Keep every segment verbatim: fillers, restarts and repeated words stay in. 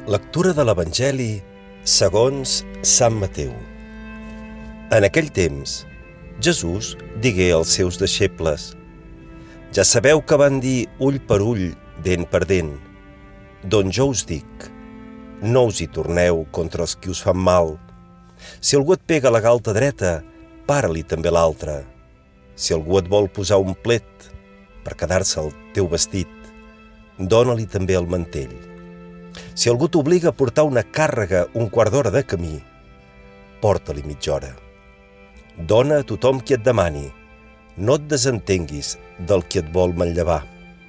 Lectura de l'Evangeli segons Sant Mateu. En aquell temps, Jesús digué als seus deixebles: «Ja sabeu que van dir ull per ull, dent per dent. Doncs jo us dic, no us hi torneu contra els qui us fan mal. Si algú et pega la galta dreta, para-li també l'altra. Si algú et vol posar un plet per quedar-se el teu vestit, dóna-li també el mantell. Si algú t'obliga a portar una càrrega un quart d'hora de camí, porta-li mitja hora. Dona a tothom qui et demani, no et desentenguis del qui et vol manllevar».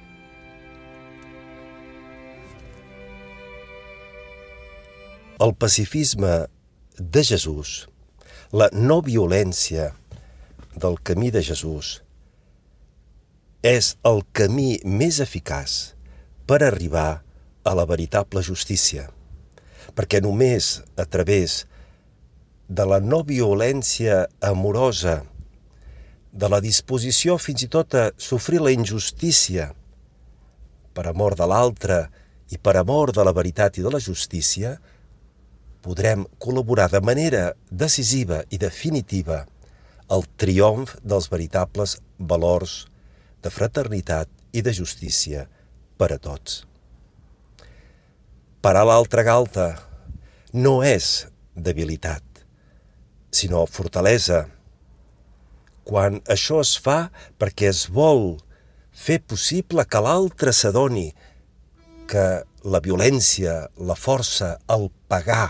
El pacifisme de Jesús, la no violència del camí de Jesús, és el camí més eficaç per arribar a la veritable justícia, perquè només a través de la no violència amorosa, de la disposició fins i tot a sofrir la injustícia per amor de l'altre i per amor de la veritat i de la justícia, podrem col·laborar de manera decisiva i definitiva al triomf dels veritables valors de fraternitat i de justícia per a tots. Parar l'altra galta no és debilitat, sinó fortalesa. Quan això es fa perquè es vol fer possible que l'altre s'adoni que la violència, la força, el pagar,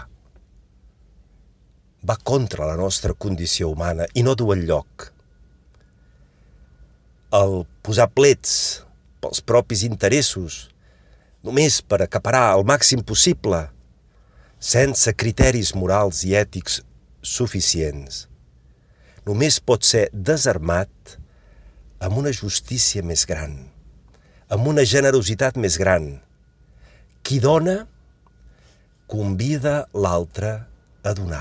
va contra la nostra condició humana i no du enlloc. El posar plets pels propis interessos, només per acaparar el màxim possible, sense criteris morals i ètics suficients, només pot ser desarmat amb una justícia més gran, amb una generositat més gran. Qui dona, convida l'altre a donar.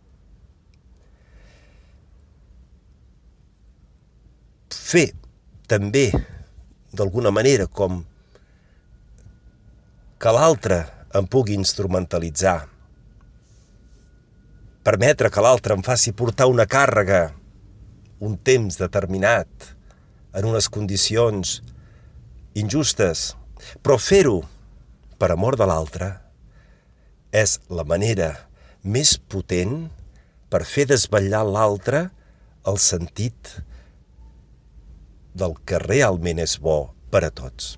Fer també, d'alguna manera, com que l'altre em pugui instrumentalitzar, permetre que l'altre em faci portar una càrrega un temps determinat, en unes condicions injustes, però fer-ho per amor de l'altre és la manera més potent per fer desvetllar l'altre el sentit del que realment és bo per a tots.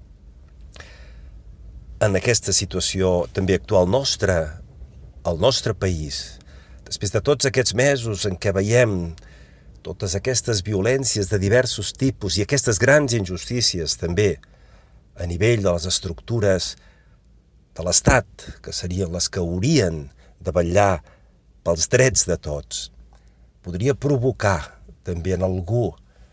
En aquesta situació també actual nostra, al nostre país, després de tots aquests mesos en què veiem totes aquestes violències de diversos tipus i aquestes grans injustícies també a nivell de les estructures de l'Estat, que serien les que haurien de vetllar pels drets de tots, podria provocar també en algú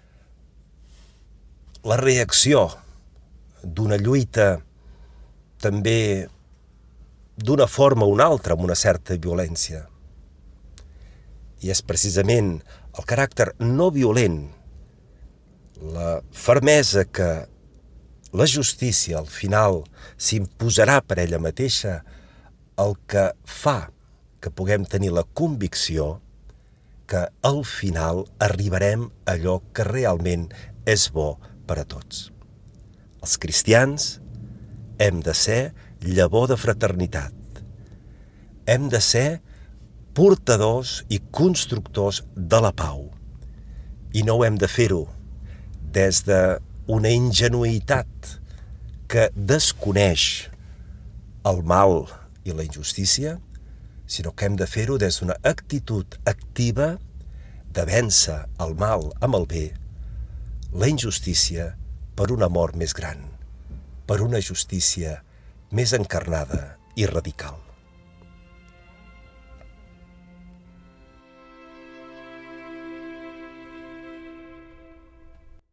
la reacció d'una lluita també d'una forma o una altra amb una certa violència. I és precisament el caràcter no violent, la fermesa que la justícia al final s'imposarà per ella mateixa, el que fa que puguem tenir la convicció que al final arribarem a allò que realment és bo per a tots. Els cristians hem de ser llavor de fraternitat. Hem de ser portadors i constructors de la pau. I no ho hem de fer-ho des d'una ingenuïtat que desconeix el mal i la injustícia, sinó que hem de fer-ho des d'una actitud activa de vèncer el mal amb el bé, la injustícia per un amor més gran, per una justícia més encarnada i radical.